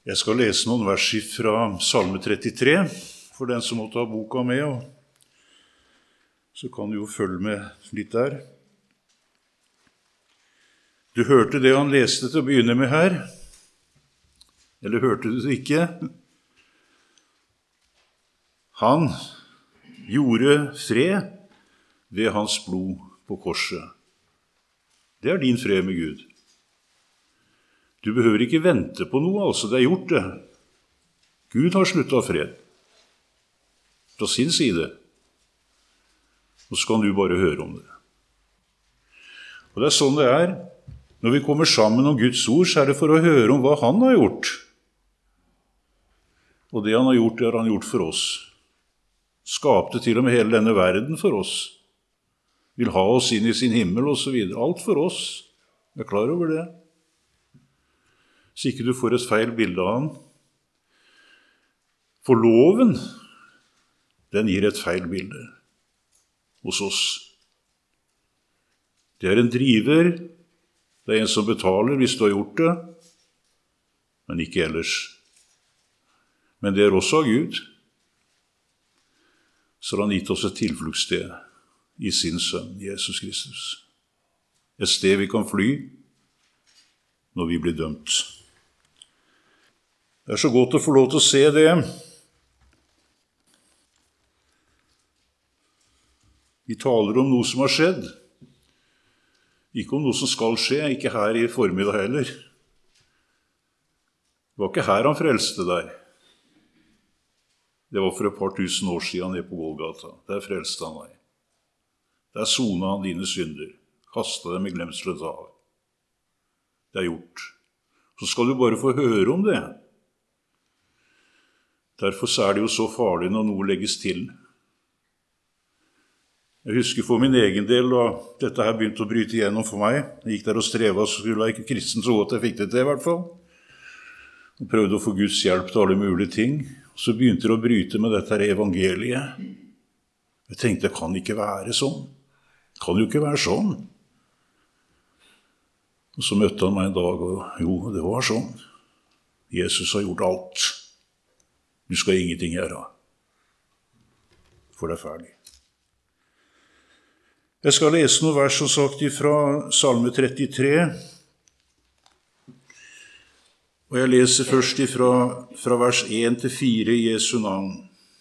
Jeg skal lese noen vers fra Salme 33, for den som måtte ha boka med, og så kan du jo følge med litt der. Du hørte det han leste til å begynne med her, eller hørte du det ikke? Han gjorde fred ved hans blod på korset. Det er din fred med Gud. Du behøver ikke vente på noe, altså det er gjort det. Gud har sluttet fred fra sin side, og så kan du bare høre om det. Og det er sånn det er. Når vi kommer sammen om Guds ord, så er det for å høre om hva han har gjort. Og det han har gjort, det har han gjort for oss. Skapte til og med hele denne verden for oss. Vil ha oss inn i sin himmel og så videre. Alt for oss. Jeg er klar over det. Så ikke du får et feil bilde av han. For loven, den gir et feil bilde hos oss. Det er en driver, det er en som betaler hvis du har gjort det, men ikke ellers. Men det er også av Gud. Så har han gitt oss et tilfluktssted i sin sønn, Jesus Kristus. Et sted vi kan fly når vi blir dømt. Det er så godt å få lov til å se det. Vi taler om noe som har skjedd. Ikke om noe som skal skje, ikke her i formiddag heller. Det var ikke her han frelste deg. Det var for et par tusen år siden nede på Golgata. Der frelste han deg. Der sonet han dine synder. Kastet dem i glemselens hav. Det er gjort. Så skal du bare få høre om det. Derfor er det jo så farlig når noe legges til. Jeg husker for min egen del da dette her begynte å bryte igjennom for meg. Jeg gikk der og strevet, så skulle jeg ikke kristen så godt jeg fikk det til i hvert fall. Og prøvde å få Guds hjelp til alle mulige ting. Så begynte det å bryte med dette her evangeliet. Jeg tenkte, det kan ikke være sånn. Det kan jo ikke være sånn. Og så møtte han meg en dag, og jo, det var sånn. Jesus har gjort alt. Du skal ingenting gjøre, for det er ferdig. Jeg skal lese noen vers som sagt fra Salme 33, og jeg leser først fra vers 1 til 4 i Jesu navn.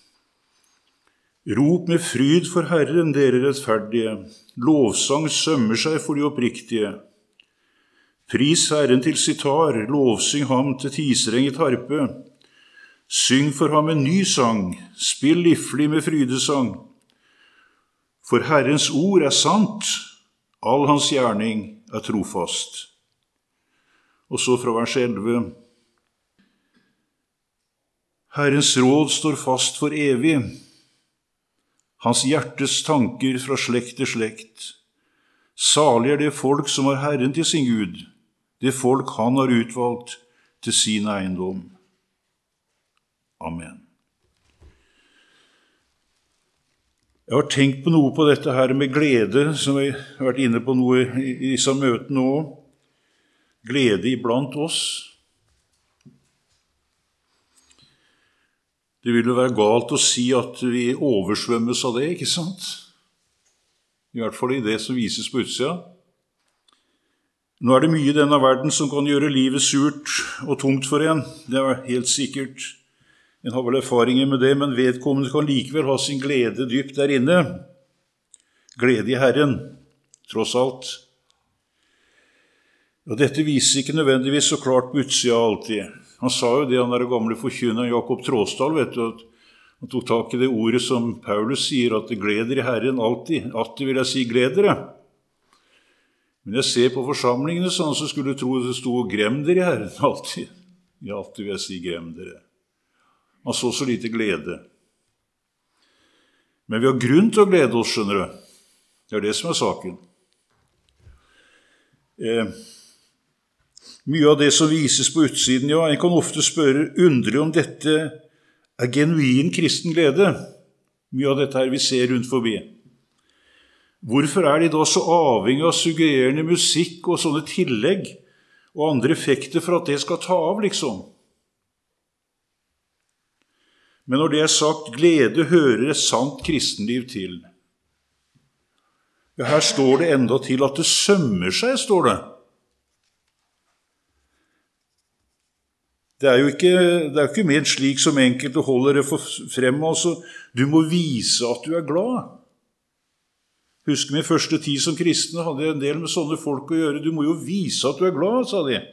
Rop med fryd for Herren, dere rettferdige, lovsang sømmer seg for de oppriktige. Pris Herren til sitar, lovsyng ham til tisrenget harpe. Syng for ham en ny sang, spill liflig med frydesang. For Herrens ord er sant, all hans gjerning er trofast. Og så fra vers 11. Herrens råd står fast for evig, hans hjertes tanker fra slekt til slekt. Salig er det folk som har Herren til sin Gud, det folk han har utvalgt til sin eiendom. Amen. Jeg har tenkt på noe på dette her med glede, som jeg har vært inne på noe i disse møtene også. Glede iblant oss. Det vil jo være galt å si at vi oversvømmes av det, ikke sant? I hvert fall i det som vises på utsida. Nå er det mye i denne verden som kan gjøre livet surt og tungt for en. Det er helt sikkert. En har vel erfaringer med det, men vedkommende kan likevel ha sin glede dypt der inne. Glede i Herren, tross alt. Og dette viser ikke nødvendigvis så klart på utsida alltid. Han sa jo det, han der gamle forkynneren Jakob Tråsdal, vet du, at han tok tak i det ordet som Paulus sier, at det gleder i Herren alltid. Alltid vil jeg si gleder det. Men jeg ser på forsamlingene sånn, så skulle du tro det stod grem dere i Herren alltid. Ja, alltid vil jeg si grem dere. Han så så lite glede. Men vi har grunn til å glede oss, skjønner du. Det er det som er saken. Mye av det som vises på utsiden, ja, en kan ofte spørre underlig om dette er genuin kristen glede. Mye av dette her vi ser rundt forbi. Hvorfor er de da så avhengig av suggererende musikk og sånne tillegg og andre effekter for at det skal ta av, liksom? Men når det er sagt, glede hører et sant kristenliv til. Ja, her står det enda til at det sømmer seg, står det. Det er jo ikke ment slik som enkelte holder det frem. Altså, du må vise at du er glad. Husk min første tid som kristne hadde jeg en del med sånne folk å gjøre. Du må jo vise at du er glad, sa de.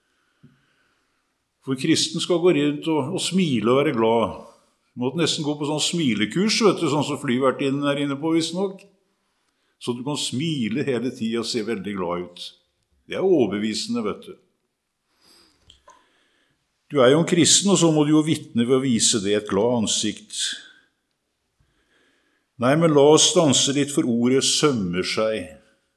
For kristen skal gå rundt og smile og være glad. Du måtte nesten gå på sånn smilekurs, vet du, sånn som flyvertinnen er inne på, visstnok. Så du kan smile hele tiden og se veldig glad ut. Det er overbevisende, vet du. Du er jo en kristen, og så må du jo vitne ved å vise det et glad ansikt. Nei, men la oss stanse litt, for ordet sømmer seg.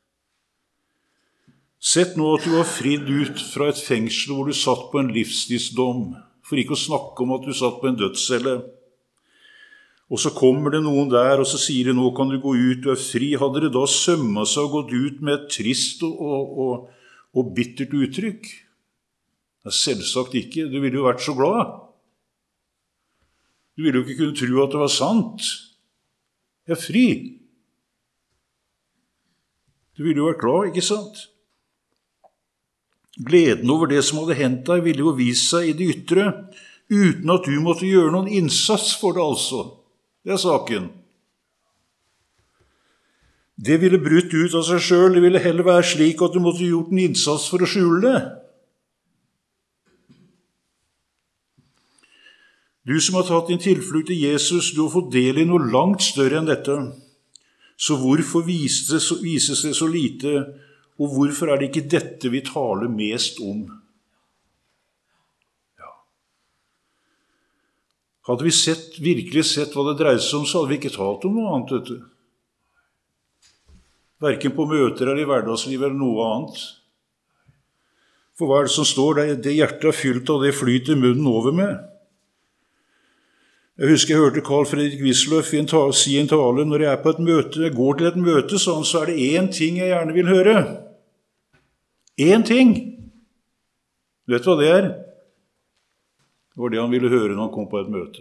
Sett nå at du har fridd ut fra et fengsel hvor du satt på en livstidsdom, for ikke å snakke om at du satt på en dødscelle. Og så kommer det noen der, og så sier de, nå kan du gå ut, du er fri. Hadde det da sømmet seg og gått ut med et trist og bittert uttrykk? Ja, selvsagt ikke. Du ville jo vært så glad. Du ville jo ikke kunne tro at det var sant. Jeg er fri. Du ville jo vært glad, ikke sant? Gleden over det som hadde hendt deg ville jo vise seg i det ytre, uten at du måtte gjøre noen innsats for det altså. Det er saken. Det ville brutt ut av seg selv. Det ville heller være slik at du måtte gjort en innsats for å skjule det. Du som har tatt din tilflukt til Jesus, du har fått del i noe langt større enn dette. Så hvorfor vises det så lite, og hvorfor er det ikke dette vi taler mest om? Ja. Hadde vi virkelig sett hva det dreide seg om, så hadde vi ikke talt om noe annet, vet du. Hverken på møter eller i hverdagslivet eller noe annet. For hva er det som står der? Det hjertet er fylt av, det flyter munnen over med. Jeg husker jeg hørte Carl Fredrik Wisløff si en tale, når jeg er på et møte, jeg går til et møte, så er det én ting jeg gjerne vil høre. Én ting. Vet du hva det er? Det var det han ville høre når han kom på et møte.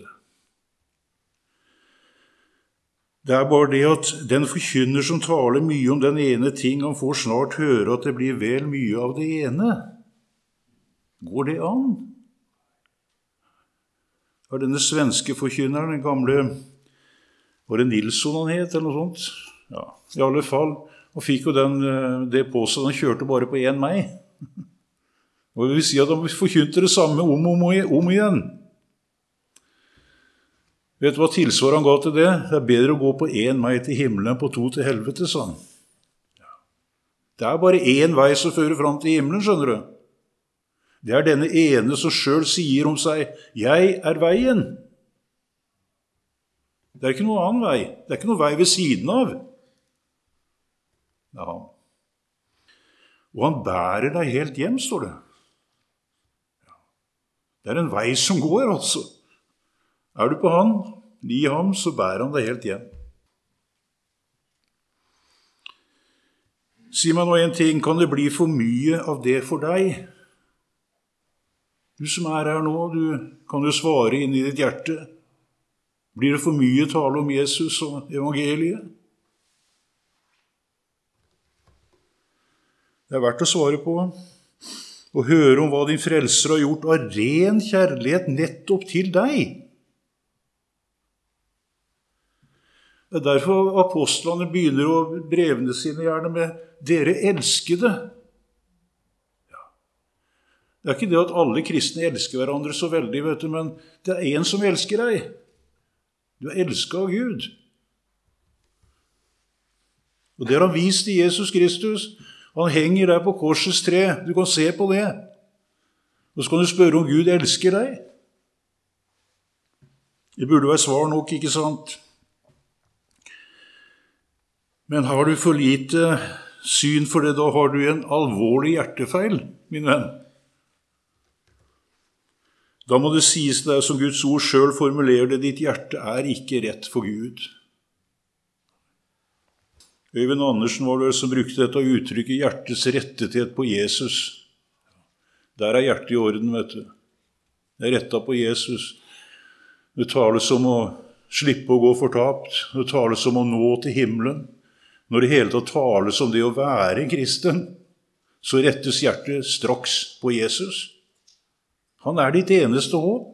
Det er bare det at den forkynner som taler mye om den ene ting, han får snart høre at det blir vel mye av det ene. Går det an? Var denne svenske forkynneren, den gamle, var det Nilsson han het, eller noe sånt? Ja, i alle fall. Han fikk jo det på seg, han kjørte bare på én meg. Og det vil si at han forkynte det samme om igjen. Vet du hva tilsvar han ga til det? Det er bedre å gå på én vei til himmelen enn på 2 til helvete, sa han. Det er bare én vei som fører fram til himmelen, skjønner du. Det er denne ene som selv sier om seg, jeg er veien. Det er ikke noen annen vei. Det er ikke noen vei ved siden av. Ja. Og han bærer deg helt hjem, står det. Det er en vei som går, altså. Er du på han, i ham, så bærer han deg helt hjem. Si meg nå en ting, kan det bli for mye av det for deg? Du som er her nå, du kan jo svare inn i ditt hjerte. Blir det for mye tale om Jesus og evangeliet? Det er verdt å svare på, og høre om hva din frelser har gjort av ren kjærlighet nettopp til deg. Det er derfor apostlene begynner å brevene sine gjerne med «Dere elskede». Det er ikke det at alle kristne elsker hverandre så veldig, vet du, men det er en som elsker deg. Du er elsket av Gud. Og det har han vist i Jesus Kristus. Han henger der på korsets tre. Du kan se på det. Og så kan du spørre om Gud elsker deg. Det burde være svar nok, ikke sant? Men har du for lite syn for det, da har du en alvorlig hjertefeil, min venn. Da må det sies deg som Guds ord selv formulerer det, ditt hjerte er ikke rett for Gud. Øyvind Andersen var det som brukte dette uttrykket hjertets rettethet på Jesus. Der er hjertet i orden, vet du. Det er rettet på Jesus. Det tales om å slippe å gå fortapt. Det tales om å nå til himmelen. Når det hele tatt tales om det å være kristen, så rettes hjertet straks på Jesus. Han er ditt eneste håp.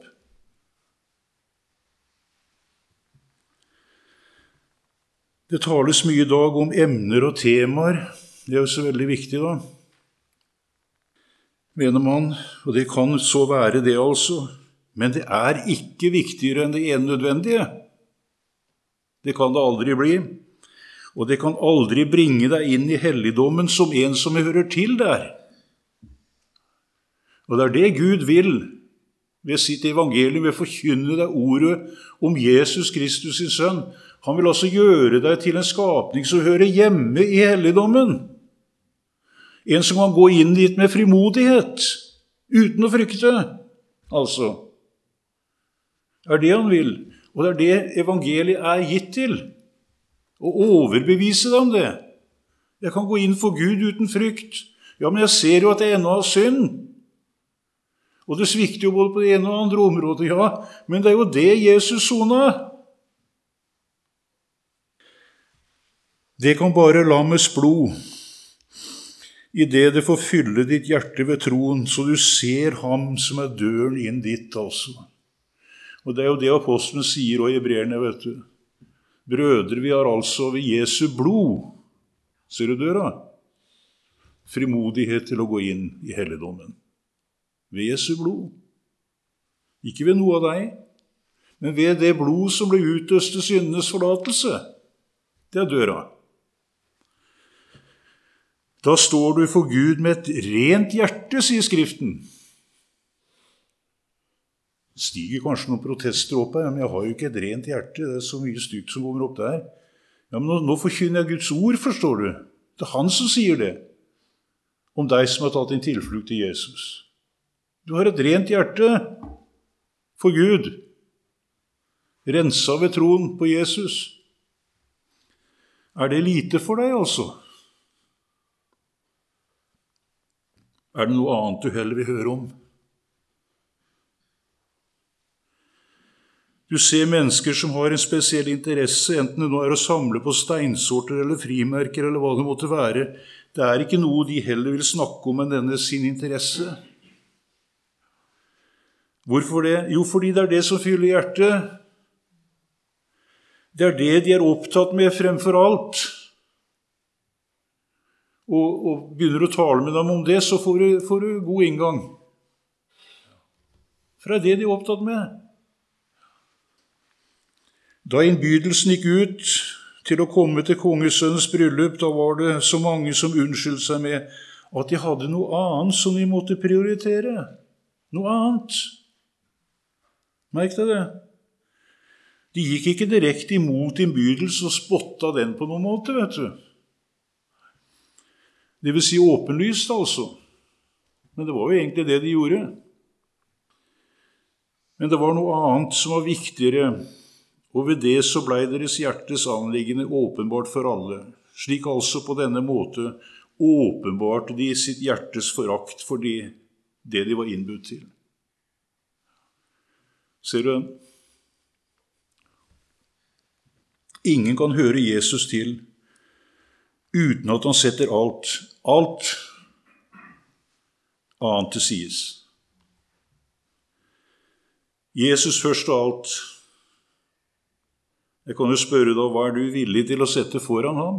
Det tales mye i dag om emner og temaer. Det er jo så veldig viktig da, mener man, og det kan så være det altså. Men det er ikke viktigere enn det ene nødvendige. Det kan det aldri bli. Og det kan aldri bringe deg inn i helligdommen som en som hører til der. Og det er det Gud vil ved sitt evangelium, ved å forkynne deg ordet om Jesus Kristus sin sønn. Han vil altså gjøre deg til en skapning som hører hjemme i helligdommen. En som kan gå inn dit med frimodighet, uten å frykte, altså. Er det han vil, og det er det evangeliet er gitt til. Å overbevise deg om det. Jeg kan gå inn for Gud uten frykt. Ja, men jeg ser jo at jeg ennå har synd. Og det svikter jo både på det ene og andre området, ja. Men det er jo det Jesus sona. Det kan bare lammets blod, i det får fylle ditt hjerte ved troen, så du ser ham som er døren inn ditt, altså. Og det er jo det apostelen sier og hebreerne, vet du. Brødre, vi har altså ved Jesu blod, ser du døra? Frimodighet til å gå inn i helligdommen. Ved Jesu blod. Ikke ved noe av deg, men ved det blod som ble utøst til syndenes forlatelse. Det er døra. Da står du for Gud med et rent hjerte, sier Skriften. Det stiger kanskje noen protester opp her, men jeg har jo ikke et rent hjerte, det er så mye stygt som kommer opp der. Ja, men nå forkynner jeg Guds ord, forstår du. Det er han som sier det, om deg som har tatt din tilflukt til Jesus. Du har et rent hjerte for Gud, rensa ved troen på Jesus. Er det lite for deg, altså? Er det noe annet du heller vil høre om? Du ser mennesker som har en spesiell interesse, enten det nå er å samle på steinsorter eller frimerker eller hva det måtte være. Det er ikke noe de heller vil snakke om enn denne sin interesse. Hvorfor det? Jo, fordi det er det som fyller hjertet. Det er det de er opptatt med fremfor alt. Og begynner å tale med dem om det, så får du god inngang. For det er det de er opptatt med. Da innbydelsen gikk ut til å komme til kongesønnens bryllup, da var det så mange som unnskyldte seg med at de hadde noe annet som de måtte prioritere. Noe annet. Merk deg det. De gikk ikke direkte imot innbydelsen og spotta den på noen måte, vet du. Det vil si åpenlyst, altså. Men det var jo egentlig det de gjorde. Men det var noe annet som var viktigere, og ved det så ble deres hjertes anliggende åpenbart for alle. Slik altså på denne måte åpenbarte de sitt hjertes forakt for det de var innbudt til. Ser du? Ingen kan høre Jesus til uten at han setter alt annet til sides. Jesus først og alt. Jeg kan jo spørre deg, hva er du villig til å sette foran ham?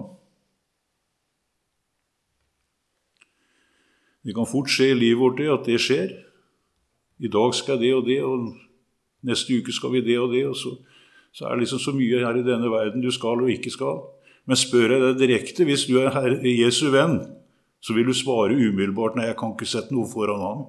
Det kan fort skje i livet vårt det, at det skjer. I dag skal det og det, og neste uke skal vi det og det, og så er det liksom så mye her i denne verden du skal og ikke skal. Men spør jeg deg direkte, hvis du er Jesu venn, så vil du svare umiddelbart, nei, jeg kan ikke sette noe foran ham.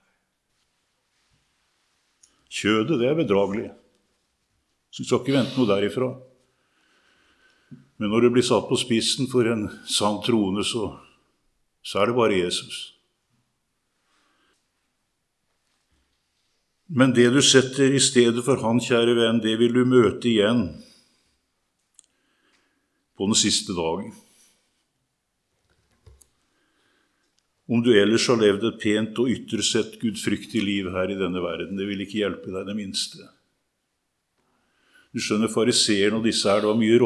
Kjødet, det er bedragelig. Så du skal ikke vente noe derifra. Men når du blir satt på spissen for en sann trone, så er det bare Jesus. Men det du setter i stedet for han, kjære venn, det vil du møte igjen på den siste dagen. Om du ellers har levd et pent og yttersett gudfryktig liv her i denne verden, det vil ikke hjelpe deg det minste. Du skjønner, fariseerne og disse her, det var mye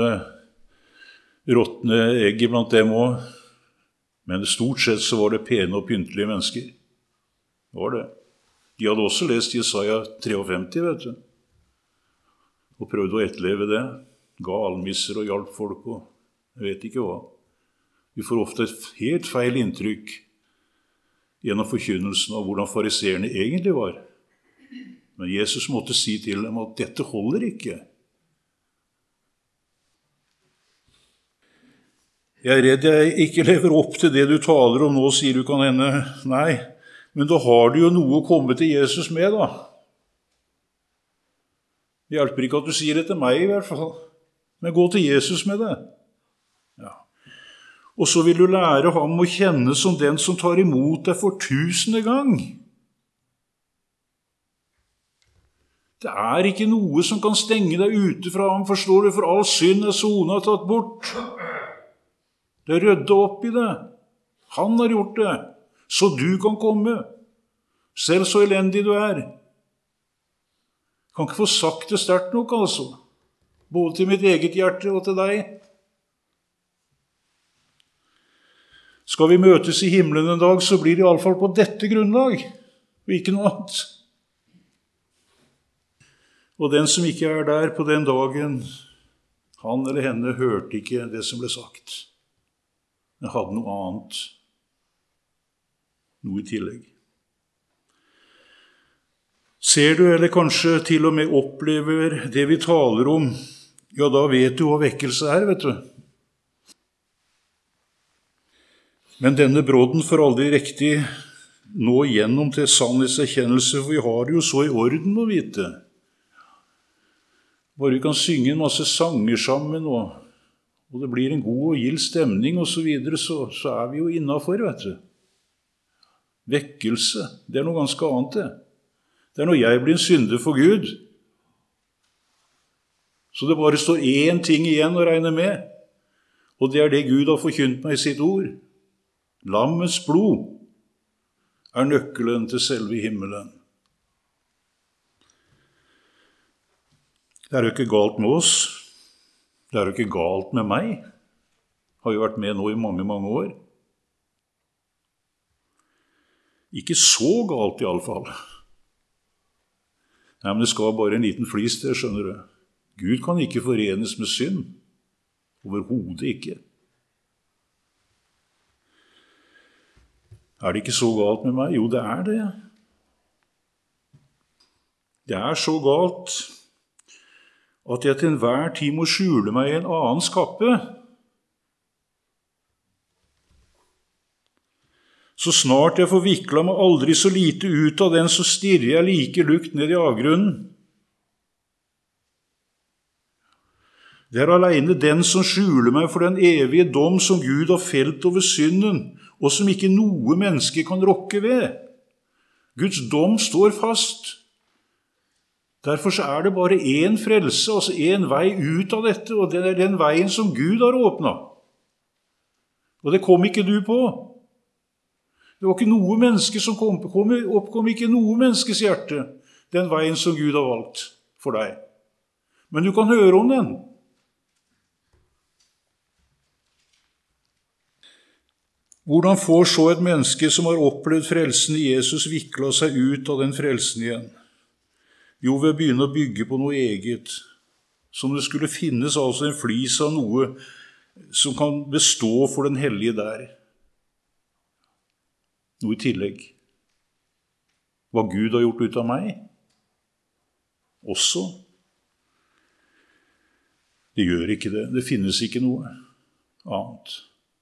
råtne egg blant dem også. Men stort sett så var det pene og pyntelige mennesker. Det var det. De hadde også lest Jesaja 53, vet du. Og prøvde å etterleve det. Ga almisser og hjalp folk og jeg vet ikke hva. Vi får ofte et helt feil inntrykk gjennom forkynnelsen av hvordan fariseerne egentlig var. Men Jesus måtte si til dem at dette holder ikke. Jeg redd jeg ikke lever opp til det du taler om nå, sier du kan hende. Nei, men da har du jo noe å komme til Jesus med, da. Det hjelper ikke at du sier det til meg i hvert fall, men gå til Jesus med det. Ja. Og så vil du lære ham å kjenne som den som tar imot deg for 1000. gang. Det er ikke noe som kan stenge deg ute fra ham, forstår du, for all synd sonet tatt bort. Det er ryddet opp i det. Han har gjort det, så du kan komme, selv så elendig du er. Kan ikke få sagt det sterkt nok, altså, både til mitt eget hjerte og til deg. Skal vi møtes i himmelen en dag, så blir det i alle fall på dette grunnlag, og ikke noe annet. Og den som ikke er der på den dagen, han eller henne hørte ikke det som ble sagt. Den hadde noe annet, noe i tillegg. Ser du, eller kanskje til og med opplever det vi taler om, ja, da vet du hva vekkelse er, vet du. Men denne brodden får aldri riktig nå igjennom til sannhetserkjennelse, for vi har det jo så i orden å vite. Bare vi kan synge en masse sanger sammen, og det blir en god og gild stemning og så videre, så er vi jo innenfor, vet du. Vekkelse, det er noe ganske annet det. Det er når jeg blir en synder for Gud. Så det bare står én ting igjen å regne med, og det er det Gud har forkynt meg i sitt ord. Lammets blod er nøkkelen til selve himmelen. Det er jo ikke galt med oss. Det er jo ikke galt med meg. Har jo vært med nå i mange, mange år. Ikke så galt i alle fall. Nei, men det skal bare en liten flis til, skjønner du. Gud kan ikke forenes med synd. Overhodet ikke. Er det ikke så galt med meg? Jo, det er det. Det er så galt at jeg til enhver tid må skjule meg i en annen skappe. Så snart jeg får viklet meg aldri så lite ut av den, så stirrer jeg like lukt ned i avgrunnen. Det er alene den som skjuler meg for den evige dom som Gud har felt over synden, og som ikke noe menneske kan rokke ved. Guds dom står fast. Derfor så er det bare én frelse, altså én vei ut av dette, og det er den veien som Gud har åpnet. Og det kom ikke du på. Det var ikke noe menneske som oppkom ikke noe menneskes hjerte, den veien som Gud har valgt for deg. Men du kan høre om den. Hvordan får så et menneske som har opplevd frelsen i Jesus viklet seg ut av den frelsen igjen? Jo, ved å begynne å bygge på noe eget, som det skulle finnes altså en flis av noe som kan bestå for den hellige der. Noe i tillegg. Hva Gud har gjort ut av meg? Også. Det gjør ikke det. Det finnes ikke noe annet.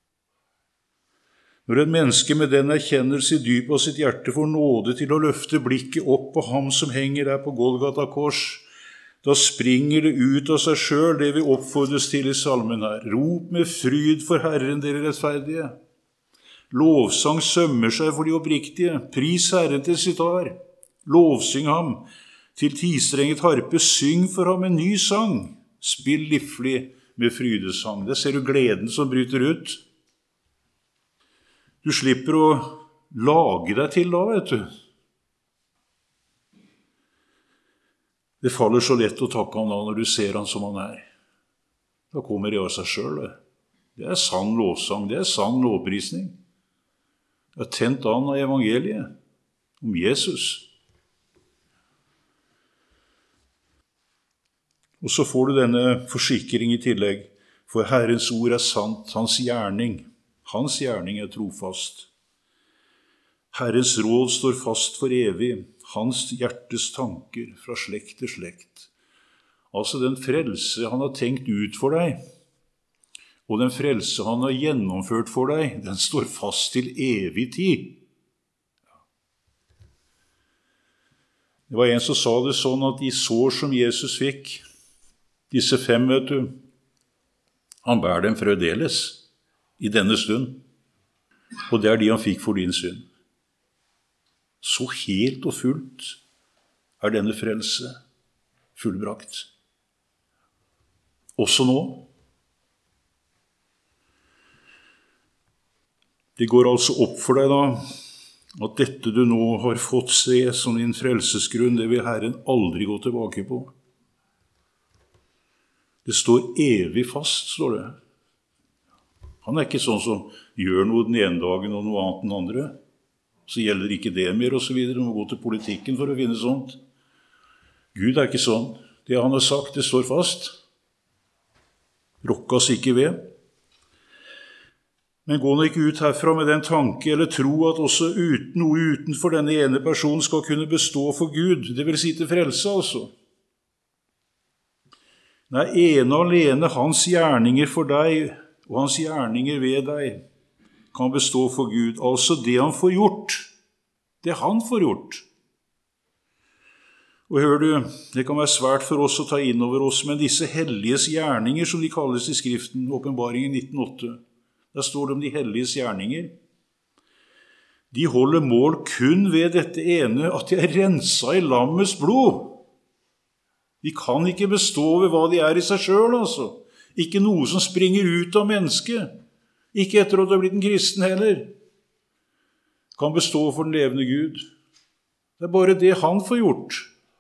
Når et menneske med den erkjennelse i dypet av sitt hjerte får nåde til å løfte blikket opp på ham som henger der på Golgata kors, da springer det ut av seg selv det vi oppfordres til i salmen her. Rop med fryd for Herren, dere rettferdige. Lovsang sømmer seg for de oppriktige. Pris Herren til sitt har. Lovsyng ham til tistrenget harpe. Syng for ham en ny sang. Spill livlig med frydesang. Det ser du gleden som bryter ut. Du slipper å lage deg til da, vet du. Det faller så lett å takke han da når du ser han som han er. Da kommer det av seg selv. Det er sann lovsang, det er sann lovprisning. Det er tent an av evangeliet om Jesus. Og så får du denne forsikring i tillegg, for Herrens ord er sant, hans gjerning er trofast. Herrens råd står fast for evig, hans hjertes tanker fra slekt til slekt. Altså den frelse han har tenkt ut for deg, og den frelse han har gjennomført for deg, den står fast til evig tid. Det var en som sa det sånn at de sår som Jesus fikk, disse 5, vet du, han bærer dem fremdeles i denne stund, og det er de han fikk for din synd. Så helt og fullt er denne frelse fullbrakt. Også nå. Det går altså opp for deg da, at dette du nå har fått se som din frelsesgrunn, det vil Herren aldri gå tilbake på. Det står evig fast, står det. Han er ikke sånn som gjør noe den ene dagen og noe annet den andre. Så gjelder ikke det mer, og så videre. Du må gå til politikken for å finne sånt. Gud er ikke sånn. Det han har sagt, det står fast. Rokkas ikke ved. Men gå nå ikke ut herfra med den tanke eller tro at også noe utenfor denne ene personen skal kunne bestå for Gud. Det vil si til frelse, altså. Nei, ene og alene hans gjerninger for deg og hans gjerninger ved deg kan bestå for Gud. Altså det han får gjort. Det han får gjort. Og hør du, det kan være svært for oss å ta inn over oss, men disse helliges gjerninger, som de kalles i Skriften, Åpenbaringen 19:8, der står det om de helliges gjerninger. De holder mål kun ved dette ene, at de er renset i lammets blod. De kan ikke bestå ved hva de er i seg selv, altså. Ikke noe som springer ut av mennesket. Ikke etter at du har blitt en kristen heller. Kan bestå for den levende Gud. Det er bare det han får gjort.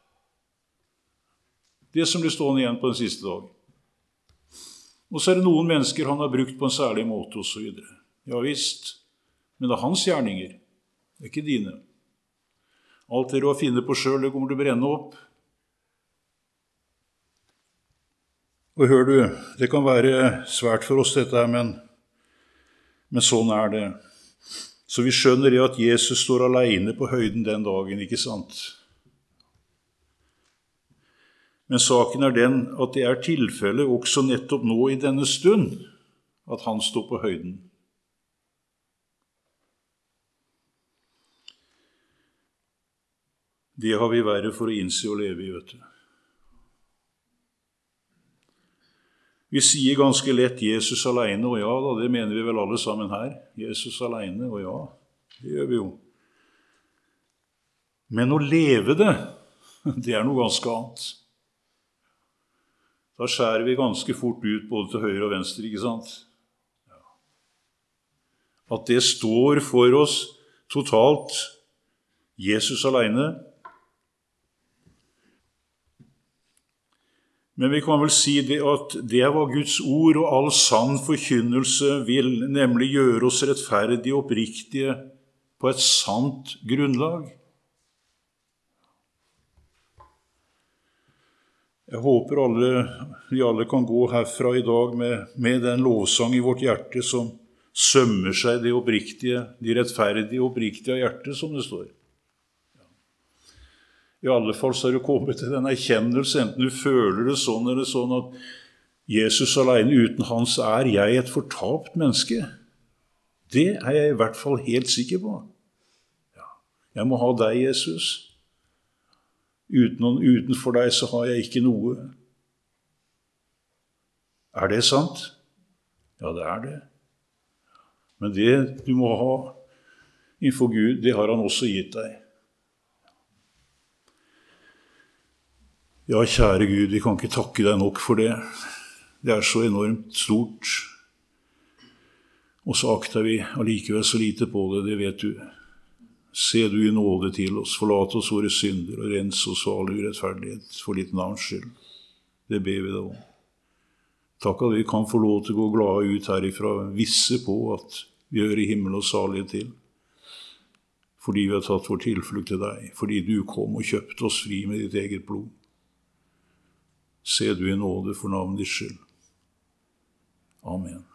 Det som blir stående igjen på den siste dag. Og så er det noen mennesker han har brukt på en særlig måte, og så videre. Ja visst, men det er hans gjerninger. Det er ikke dine. Alt det du har funnet på selv, det kommer til å brenne opp. Og hør du, det kan være svært for oss dette her, men sånn er det. Så vi skjønner det at Jesus står alene på høyden den dagen, ikke sant? Men saken er den at det er tilfellet også nettopp nå i denne stund, at han står på høyden. Det har vi verre for å innse og leve i, vet du. Vi sier ganske lett Jesus alene, og ja da, det mener vi vel alle sammen her. Jesus alene, og ja, det gjør vi jo. Men å leve det, det er noe ganske annet. Da skjærer vi ganske fort ut både til høyre og venstre, ikke sant? Ja. At det står for oss totalt Jesus alene. Men vi kan vel si det at det er hva Guds ord og all sann forkynnelse vil, nemlig gjøre oss rettferdige og oppriktige på et sant grunnlag. Jeg håper vi alle kan gå herfra i dag med den lovsang i vårt hjerte som sømmer seg det oppriktige, de rettferdige og oppriktige av hjertet, som det står. I alle fall så er du kommet til den erkjennelse, enten du føler det sånn eller sånn, at Jesus alene, uten hans er jeg et fortapt menneske. Det er jeg i hvert fall helt sikker på. Ja. Jeg må ha deg, Jesus. Utenfor deg så har jeg ikke noe. Er det sant? Ja, det er det. Men det du må ha innenfor Gud, det har han også gitt deg. Ja, kjære Gud, vi kan ikke takke deg nok for det. Det er så enormt stort. Og så akter vi allikevel så lite på det, det vet du. Se du i nåde til oss, forlat oss våre synder og rens oss for all urettferdighet for ditt navns skyld. Det ber vi deg om. Takk at vi kan få lov til å gå glade ut herifra, visse på at vi hører himmel og salige til, fordi vi har tatt vår tilflukt til deg, fordi du kom og kjøpte oss fri med ditt eget blod. Se du i nåde for navnet ditt skyld. Amen.